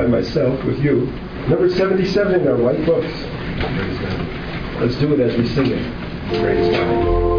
myself with you. Number 77 in our white books. Let's do it as we sing it. Praise God.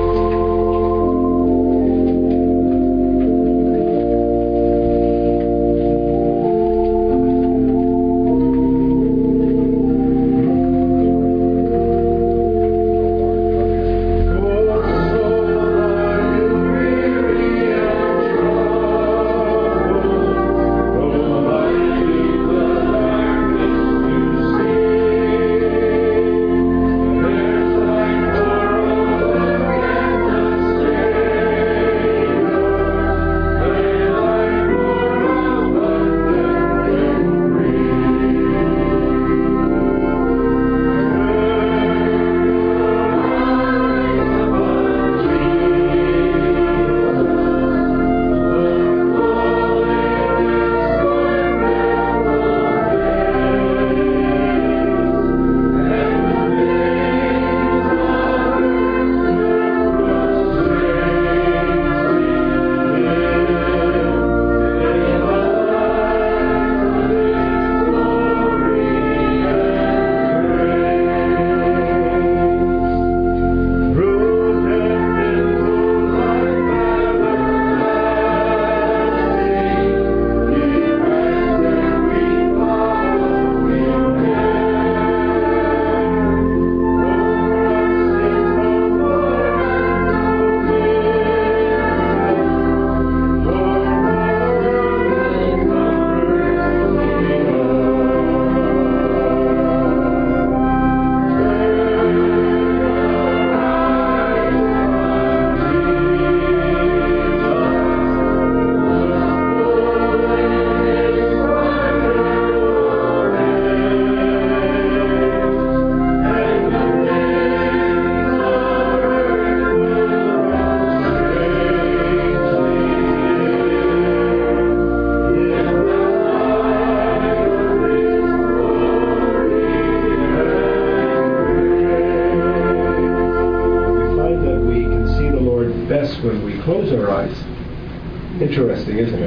When we close our eyes. Interesting, isn't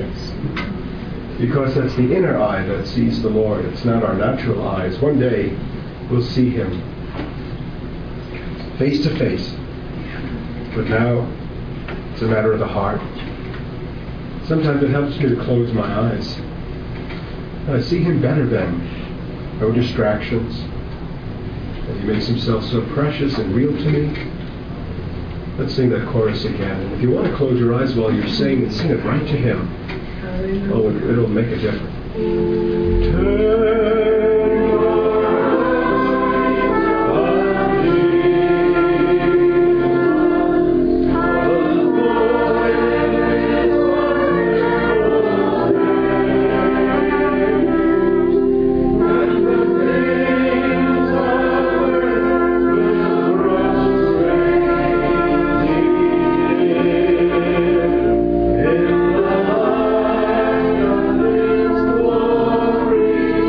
it? Because that's the inner eye that sees the Lord. It's not our natural eyes. One day we'll see Him face to face. But now it's a matter of the heart. Sometimes it helps me to close my eyes. I see Him better then. No distractions. And He makes Himself so precious and real to me. Let's sing that chorus again. And if you want to close your eyes while you're singing, sing it right to Him. Oh, it'll make a difference. Turn glory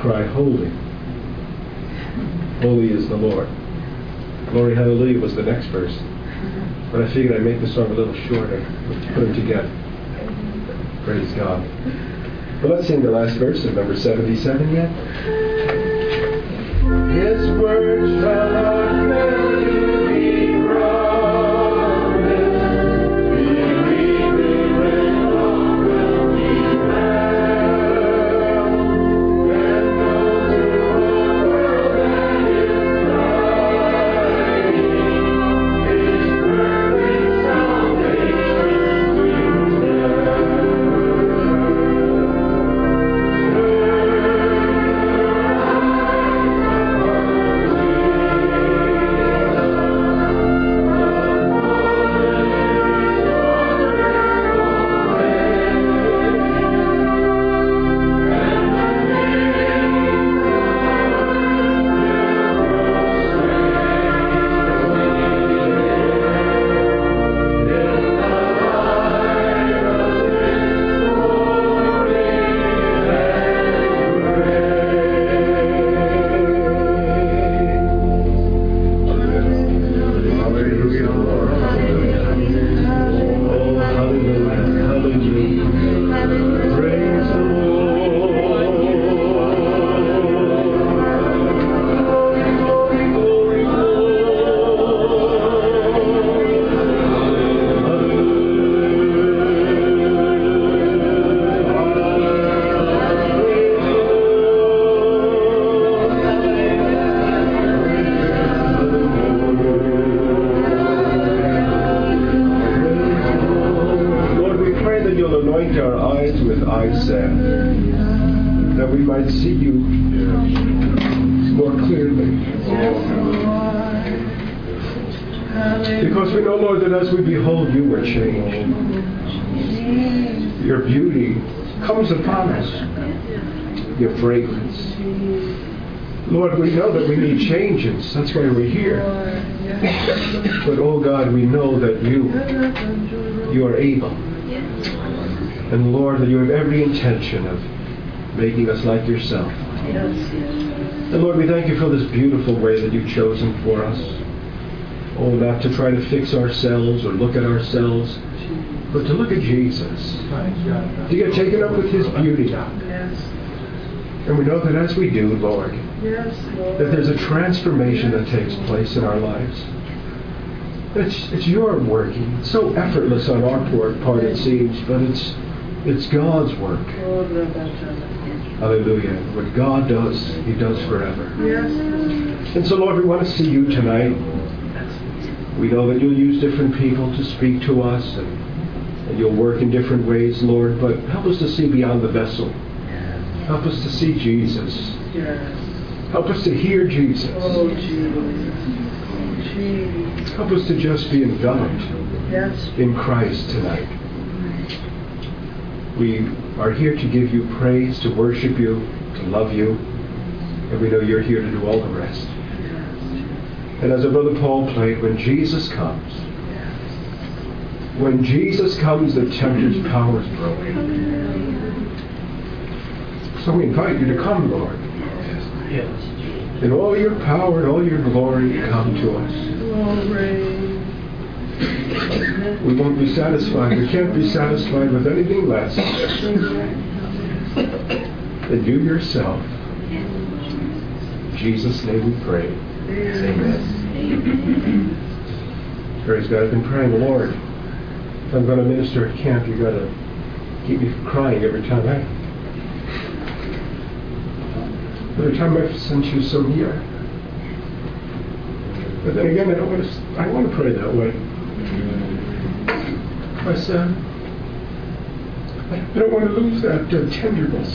cry, holy. Holy is the Lord. Glory, hallelujah was the next verse. But I figured I'd make the song a little shorter. Put them together. Praise God. Well, let's sing the last verse of number 77 yet. His word shall not fail to be promised. Believe it and all will be well. And those who are world that is dying, His perfect salvation will tell. That we might see you more clearly. Because we know, Lord, that as we behold you, we're changed. Your beauty comes upon us. Your fragrance. Lord, we know that we need changes. That's why we're here. But, oh God, we know that you are able. And Lord, that you have every intention of making us like yourself. And Lord, we thank you for this beautiful way that you've chosen for us. Oh, not to try to fix ourselves or look at ourselves, but to look at Jesus. To get taken up with his beauty. And we know that as we do, Lord, that there's a transformation that takes place in our lives. It's your working. It's so effortless on our part, it seems, but it's God's work. Hallelujah. What God does, he does forever. Yes. And so, Lord, we want to see you tonight. We know that you'll use different people to speak to us, and you'll work in different ways, Lord, but help us to see beyond the vessel. Help us to see Jesus. Yes. Help us to hear Jesus. Oh, Jesus. Help us to just be enveloped in Christ tonight. We are here to give you praise, to worship you, to love you, and we know you're here to do all the rest. And as our brother Paul played, when Jesus comes, the tempter's power is broken. So we invite you to come, Lord. Yes. In all your power and all your glory, come to us. We won't be satisfied. We can't be satisfied with anything less than you yourself. In Jesus' name we pray. Amen. Praise God. I've been praying, Lord, if I'm going to minister at camp, you've got to keep me from crying every time I've sent you some here. But then again, I want to pray that way. My son, I don't want to lose that tenderness.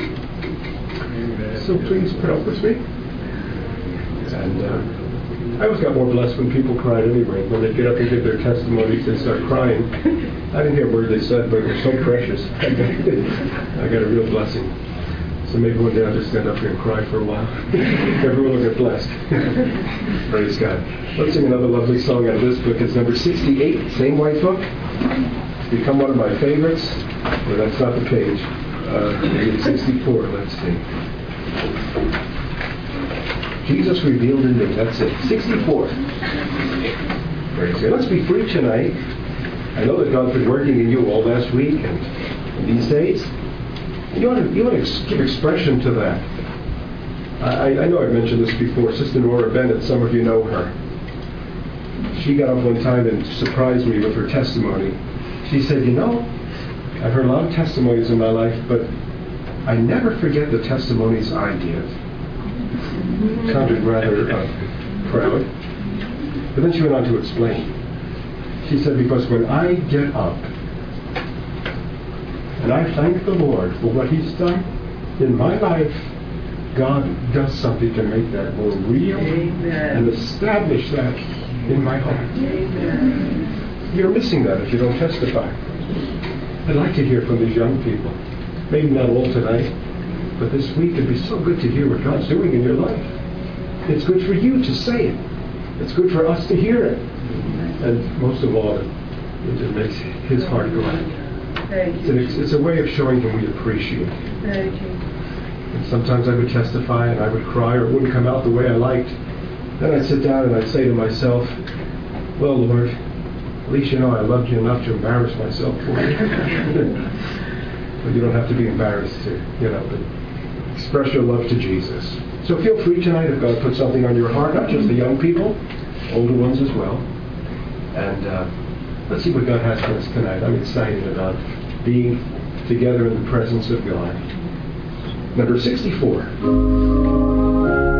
So please put up with me. And I always got more blessed when people cried anyway. When they get up and give their testimonies, they start crying. I didn't hear a word they said, but it was so precious. I got a real blessing. So maybe one day I'll just stand up here and cry for a while. Everyone will get blessed. Praise God. Let's sing another lovely song out of this book. It's number 68, same white book. It's become one of my favorites. But that's not the page. Maybe 64, let's see. Jesus revealed in me. That's it. 64. Praise God. Let's be free tonight. I know that God's been working in you all last week and these days. You want to give expression to that. I know I've mentioned this before. Sister Nora Bennett, some of you know her. She got up one time and surprised me with her testimony. She said, I've heard a lot of testimonies in my life, but I never forget the testimonies I give. Sounded rather proud. But then she went on to explain. She said, because when I get up and I thank the Lord for what He's done in my life, God does something to make that more real. Amen. And establish that in my heart. Amen. You're missing that if you don't testify. I'd like to hear from these young people. Maybe not all tonight, but this week it'd be so good to hear what God's doing in your life. It's good for you to say it. It's good for us to hear it. And most of all, it makes His heart glad. It's a way of showing Him we appreciate Him. And sometimes I would testify and I would cry, or it wouldn't come out the way I liked. Then I'd sit down and I'd say to myself, well, Lord, at least I loved you enough to embarrass myself for you. But you don't have to be embarrassed to, but express your love to Jesus. So feel free tonight if God puts something on your heart, not just the young people, older ones as well. And let's see what God has for us tonight. I'm excited about being together in the presence of God. Number 64.